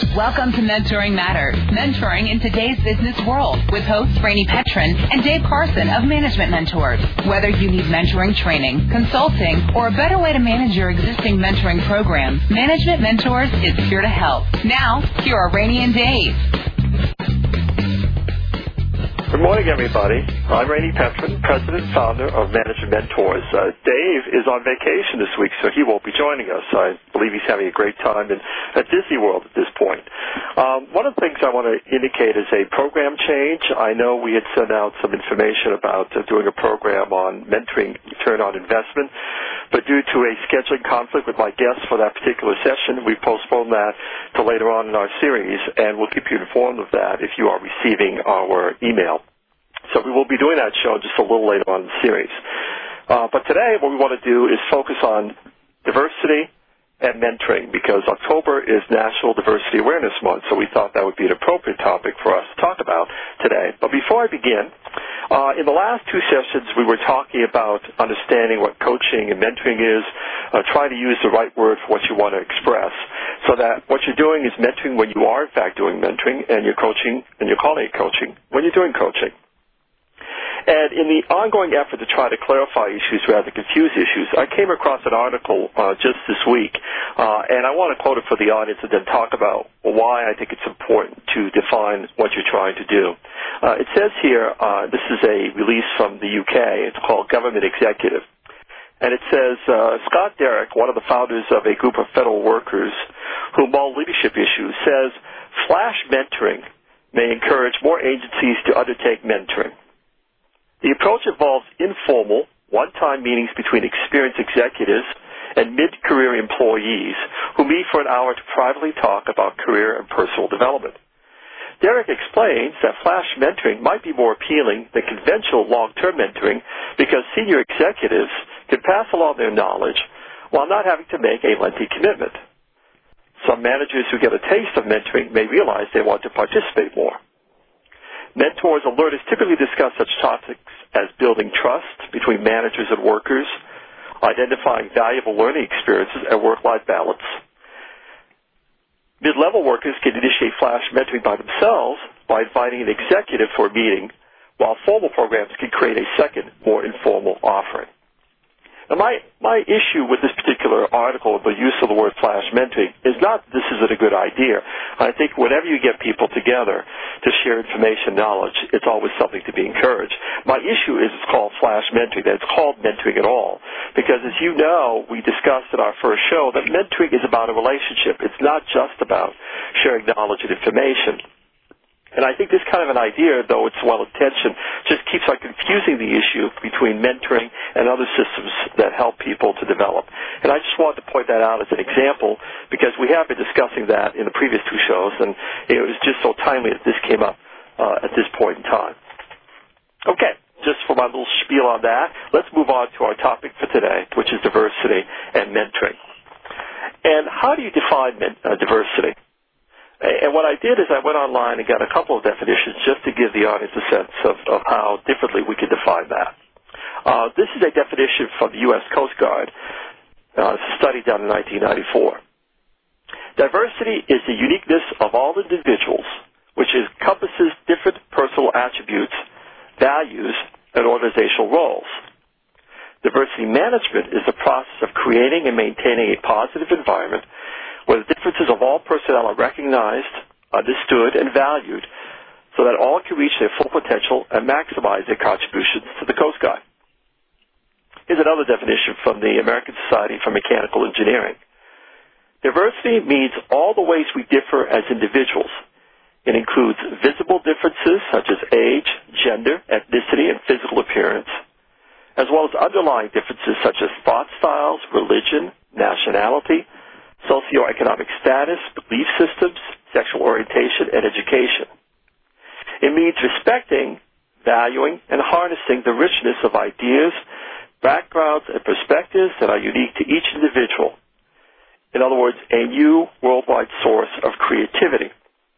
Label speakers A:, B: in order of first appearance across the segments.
A: Welcome to Mentoring Matters, mentoring in today's business world with hosts Rainey Petrin and Dave Carson of Management Mentors. Whether you need mentoring training, consulting, or a better way to manage your existing mentoring program, Management Mentors is here to help. Now, here are Rainey and Dave.
B: Good morning, everybody. I'm Rainey Petrin, President and Founder of Management Mentors. Dave is on vacation this week, so he won't be joining us. I believe he's having a great time at Disney World at this point. One of the things I want to indicate is a program change. I know we had sent out some information about doing a program on mentoring return on investment, but due to a scheduling conflict with my guests for that particular session, we postponed that to later on in our series, and we'll keep you informed of that if you are receiving our email. So we will be doing that show just a little later on in the series. But today what we want to do is focus on diversity and mentoring, because October is National Diversity Awareness Month, so we thought that would be an appropriate topic for us to talk about today. But before I begin, in the last two sessions we were talking about understanding what coaching and mentoring is, trying to use the right word for what you want to express, so that what you're doing is mentoring when you are in fact doing mentoring, and you're coaching and you're calling it coaching when you're doing coaching. And in the ongoing effort to try to clarify issues rather than confuse issues, I came across an article just this week, and I want to quote it for the audience and then talk about why I think it's important to define what you're trying to do. It says here, this is a release from the UK, it's called Government Executive, and it says, Scott Derrick, one of the founders of a group of federal workers who mull leadership issues, says, flash mentoring may encourage more agencies to undertake mentoring. The approach involves informal, one-time meetings between experienced executives and mid-career employees who meet for an hour to privately talk about career and personal development. Derrick explains that flash mentoring might be more appealing than conventional long-term mentoring because senior executives can pass along their knowledge while not having to make a lengthy commitment. Some managers who get a taste of mentoring may realize they want to participate more. Mentors and learners typically discuss such topics as building trust between managers and workers, identifying valuable learning experiences, and work-life balance. Mid-level workers can initiate flash mentoring by themselves by inviting an executive for a meeting, while formal programs can create a second, more informal offering. Now, my issue with this particular article, the use of the word flash mentoring, is not that this isn't a good idea. I think whenever you get people together to share information, knowledge, it's always something to be encouraged. My issue is it's called flash mentoring, that it's called mentoring at all. Because as you know, we discussed in our first show that mentoring is about a relationship. It's not just about sharing knowledge and information. And I think this kind of an idea, though it's well-intentioned, just keeps on confusing the issue between mentoring and other systems that help people to develop. And I just wanted to point that out as an example because we have been discussing that in the previous two shows, and it was just so timely that this came up at this point in time. Okay, just for my little spiel on that, let's move on to our topic for today, which is diversity and mentoring. And how do you define diversity? And what I did is I went online and got a couple of definitions just to give the audience a sense of how differently we could define that. This is a definition from the U.S. Coast Guard. It's a study done in 1994. Diversity is the uniqueness of all individuals, which encompasses different personal attributes, values, and organizational roles. Diversity management is the process of creating and maintaining a positive environment where the differences of all personnel are recognized, understood, and valued so that all can reach their full potential and maximize their contributions to the Coast Guard. Here's another definition from the American Society for Mechanical Engineering. Diversity means all the ways we differ as individuals. It includes visible differences such as age, gender, ethnicity, and physical appearance, as well as underlying differences such as thought styles, religion, nationality, socioeconomic status, belief systems, sexual orientation, and education. It means respecting, valuing, and harnessing the richness of ideas, backgrounds, and perspectives that are unique to each individual. In other words, a new worldwide source of creativity.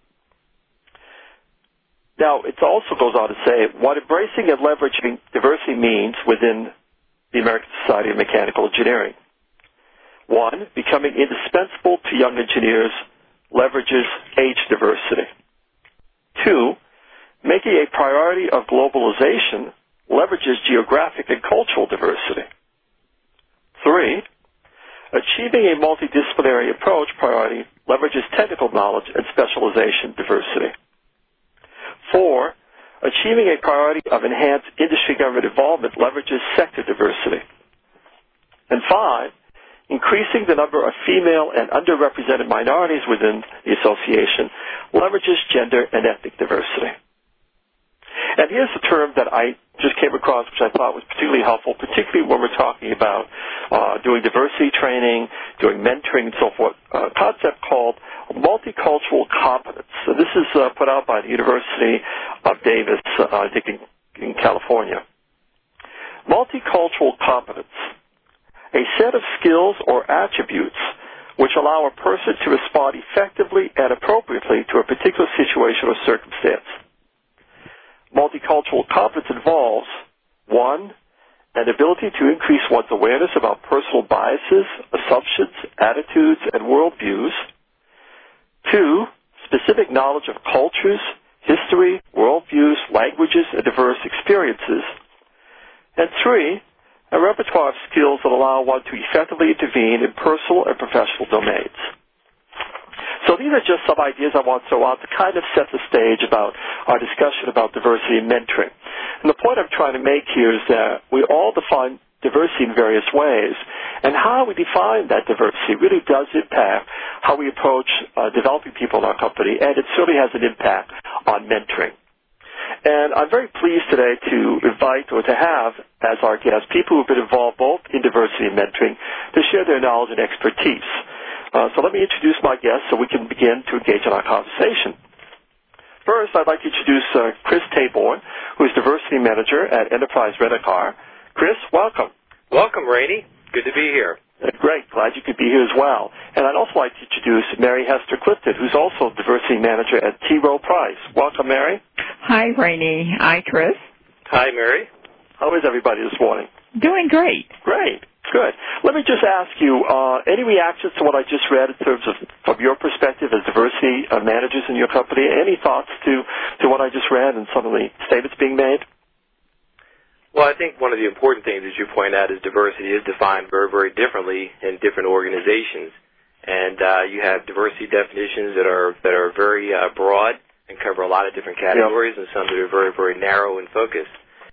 B: Now, it also goes on to say what embracing and leveraging diversity means within the American Society of Mechanical Engineering. 1, becoming indispensable to young engineers leverages age diversity. 2, making a priority of globalization leverages geographic and cultural diversity. 3, achieving a multidisciplinary approach priority leverages technical knowledge and specialization diversity. 4, achieving a priority of enhanced industry government involvement leverages sector diversity. And 5, increasing the number of female and underrepresented minorities within the association leverages gender and ethnic diversity. And here's a term that I just came across, which I thought was particularly helpful, particularly when we're talking about doing diversity training, doing mentoring, and so forth, a concept called multicultural competence. So this is put out by the University of Davis, I think in California. Multicultural competence, a set of skills or attributes which allow a person to respond effectively and appropriately to a particular situation or circumstance. Multicultural competence involves, 1, an ability to increase one's awareness about personal biases, assumptions, attitudes, and worldviews. 2, specific knowledge of cultures, history, worldviews, languages, and diverse experiences. And 3, a repertoire of skills that allow one to effectively intervene in personal and professional domains. So these are just some ideas I want to throw out to kind of set the stage about our discussion about diversity and mentoring. And the point I'm trying to make here is that we all define diversity in various ways, and how we define that diversity really does impact how we approach developing people in our company, and it certainly has an impact on mentoring. And I'm very pleased today to invite or to have as our guests people who have been involved both in diversity and mentoring to share their knowledge and expertise. So let me introduce my guests so we can begin to engage in our conversation. First, I'd like to introduce Chris Taborn, who is Diversity Manager at Enterprise Rent-A-Car. Chris, welcome.
C: Welcome, Rainey. Good to be here.
B: Great. Glad you could be here as well. And I'd also like to introduce Mary Hester Clifton, who's also Diversity Manager at T. Rowe Price. Welcome, Mary.
D: Hi, Rainey. Hi, Chris.
C: Hi, Mary.
B: How is everybody this morning?
D: Doing great.
B: Great. Good. Let me just ask you, any reactions to what I just read in terms of, from your perspective as diversity managers in your company? Any thoughts to what I just read and some of the statements being made?
C: Well, I think one of the important things, as you point out, is diversity is defined very, very differently in different organizations. And you have diversity definitions that are very broad and cover a lot of different categories, and some that are very, very narrow and focused.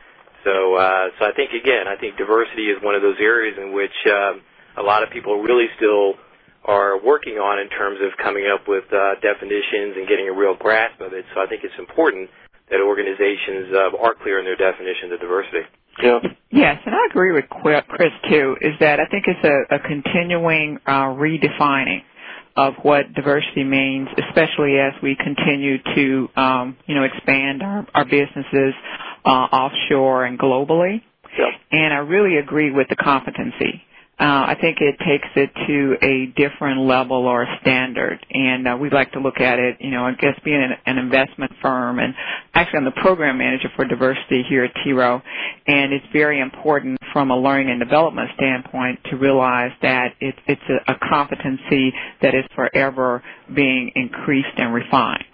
C: So I think, again, diversity is one of those areas in which a lot of people really still are working on in terms of coming up with definitions and getting a real grasp of it. So I think it's important that organizations are clear in their definition of diversity.
B: Yeah.
D: Yes, and I agree with Chris, too, is that I think it's a continuing redefining of what diversity means, especially as we continue to, expand our businesses offshore and globally.
B: Yep.
D: And I really agree with the competency. I think it takes it to a different level or a standard, and we like to look at it, I guess being an investment firm, and actually I'm the program manager for diversity here at T. Rowe, and it's very important from a learning and development standpoint to realize that it's a competency that is forever being increased and refined.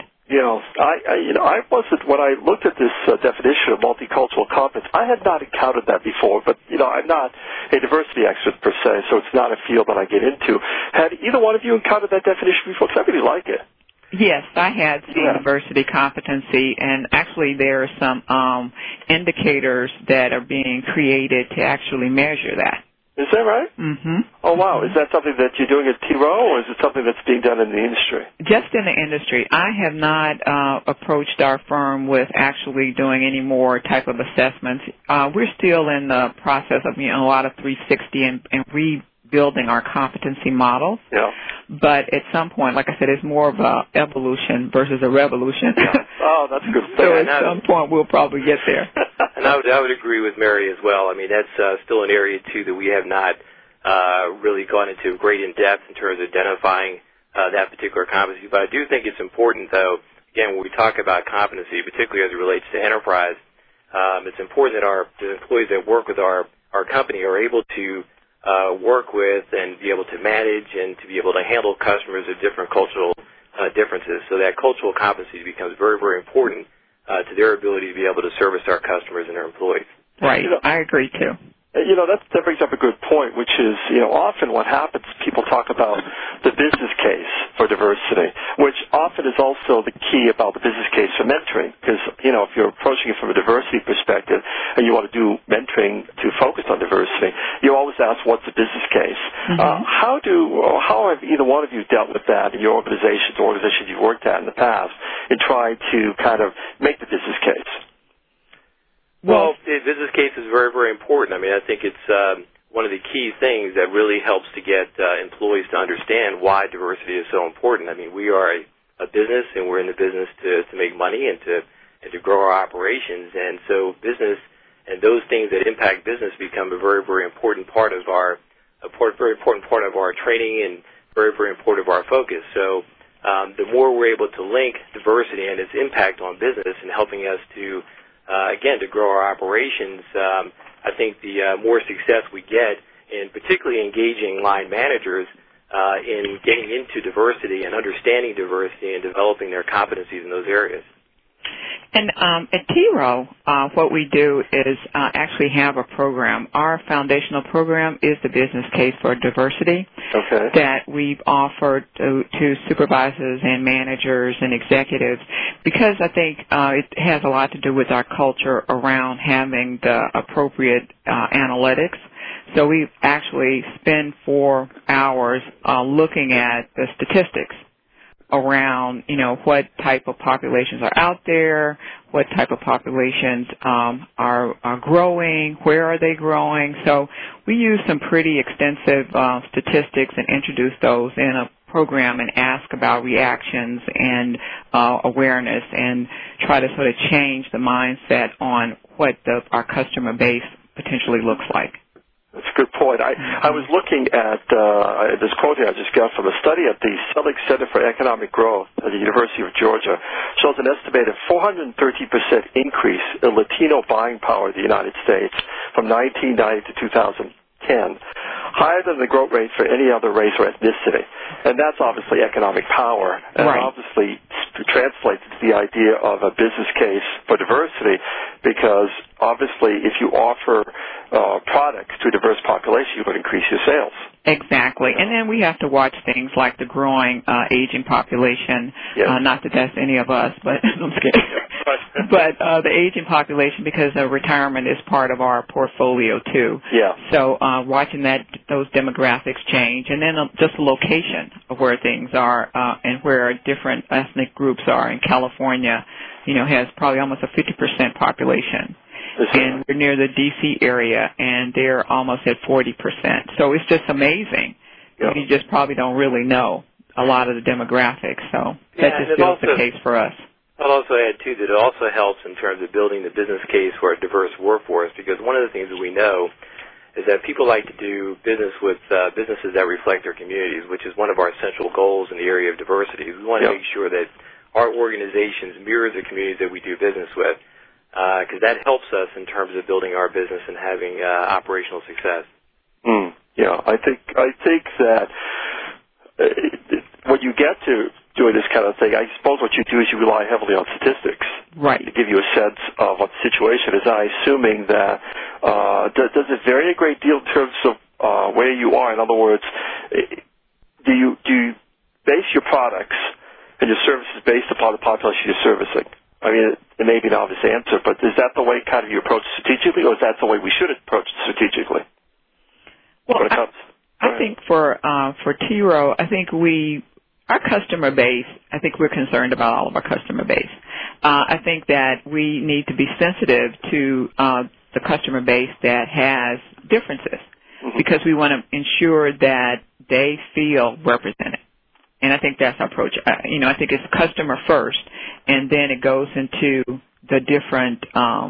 B: I wasn't, when I looked at this definition of multicultural competence, I had not encountered that before, but, I'm not a diversity expert per se, so it's not a field that I get into. Had either one of you encountered that definition before? Because I really like it.
D: Yes, I had seen diversity competency, and actually there are some indicators that are being created to actually measure that.
B: Is that right?
D: Mm-hmm.
B: Oh, wow. Is that something that you're doing at T. Rowe, or is it something that's being done in the industry?
D: Just in the industry. I have not approached our firm with actually doing any more type of assessments. We're still in the process of a lot of 360 and rebuilding our competency models.
B: Yeah.
D: But at some point, like I said, it's more of a evolution versus a revolution.
B: Yeah. Oh, that's a good thing.
D: So at some point, we'll probably get there.
C: And I would agree with Mary as well. I mean, that's still an area, too, that we have not really gone into great in depth in terms of identifying that particular competency. But I do think it's important, though, again, when we talk about competency, particularly as it relates to enterprise, it's important that the employees that work with our company are able to work with and be able to manage and to be able to handle customers of different cultural differences. So that cultural competency becomes very, very important to their ability to be able to service our customers and their employees.
D: Right. I agree, too.
B: That brings up a good point, which is, often what happens, people talk about the business case for diversity, which often is also the key about the business case for mentoring, because, if you're approaching it from a diversity perspective and you want to do mentoring to focus on diversity, you always ask, what's the business case? Mm-hmm. How have either one of you dealt with that in your organizations you've worked at in the past in trying to kind of make the business case?
C: Well, the business case is very, very important. I mean, I think it's one of the key things that really helps to get employees to understand why diversity is so important. I mean, we are a business, and we're in the business to make money and to grow our operations. And so business and those things that impact business become a very, very important part of our training and very, very important of our focus. So the more we're able to link diversity and its impact on business and helping us to to grow our operations, I think the more success we get in particularly engaging line managers in getting into diversity and understanding diversity and developing their competencies in those areas.
D: And at T-Row, what we do is actually have a program. Our foundational program is the business case for diversity that we've offered to supervisors and managers and executives, because I think it has a lot to do with our culture around having the appropriate analytics. So we actually spend 4 hours looking at the statistics around, what type of populations are out there, what type of populations are growing, where are they growing. So we use some pretty extensive statistics and introduce those in a program and ask about reactions and awareness and try to sort of change the mindset on what our customer base potentially looks like.
B: That's a good point. I was looking at this quote here I just got from a study at the Selig Center for Economic Growth at the University of Georgia. Shows an estimated 430% increase in Latino buying power in the United States from 1990 to 2010, higher than the growth rate for any other race or ethnicity. And that's obviously economic power, and it obviously translates to the idea of a business case for diversity, because obviously if you offer products to a diverse population, you would increase your sales.
D: Exactly. And then we have to watch things like the growing aging population. Not that that's any of us, but I'm just kidding. But the aging population, because retirement is part of our portfolio too. Yeah. So watching those demographics change, and then just the location of where things are and where different ethnic groups are. In California, has probably almost a 50% population. And we're near the D.C. area, and they're almost at 40%. So it's just amazing. Yep. You just probably don't really know a lot of the demographics. So that just builds the case for us.
C: I'll also add, too, that it also helps in terms of building the business case for a diverse workforce, because one of the things that we know is that people like to do business with businesses that reflect their communities, which is one of our central goals in the area of diversity. We want to make sure that our organizations mirror the communities that we do business with, because that helps us in terms of building our business and having operational success.
B: I think that when you get to doing this kind of thing, I suppose what you do is you rely heavily on statistics, to give you a sense of what the situation is. I'm assuming that does it vary a great deal in terms of where you are? In other words, do you base your products and your services based upon the population you're servicing? I mean, it may be an obvious answer, but is that the way kind of you approach strategically, or is that the way we should approach strategically?
D: Well, I think for T-Row, I think our customer base, I think we're concerned about all of our customer base. I think that we need to be sensitive to the customer base that has differences, because we want to ensure that they feel represented. And I think that's our approach. I think it's customer first, and then it goes into the different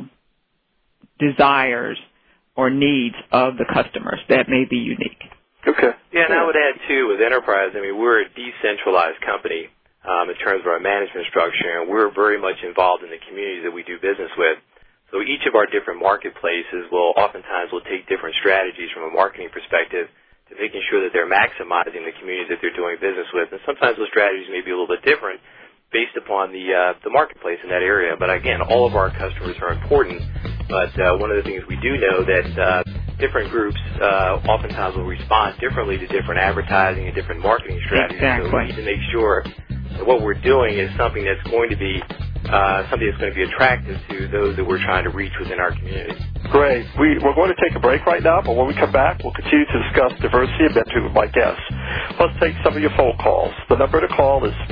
D: desires or needs of the customers that may be unique.
B: Okay.
C: Yeah, and I would add, too, with Enterprise, we're a decentralized company in terms of our management structure, and we're very much involved in the communities that we do business with. So each of our different marketplaces will take different strategies from a marketing perspective to making sure that they're maximizing the communities that they're doing business with. And sometimes those strategies may be a little bit different based upon the marketplace in that area. But again, all of our customers are important. But one of the things we do know that different groups oftentimes will respond differently to different advertising and different marketing strategies.
D: Exactly.
C: So we need to make sure that what we're doing is something that's going to be attractive to those that we're trying to reach within our community.
B: Great. We're going to take a break right now, but when we come back, we'll continue to discuss diversity and mentoring with my guests. Let's take some of your phone calls. The number to call is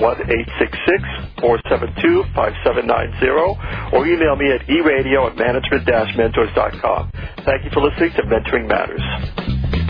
B: 1-866-472-5790, or email me at eradio@management-mentors.com. Thank you for listening to Mentoring Matters.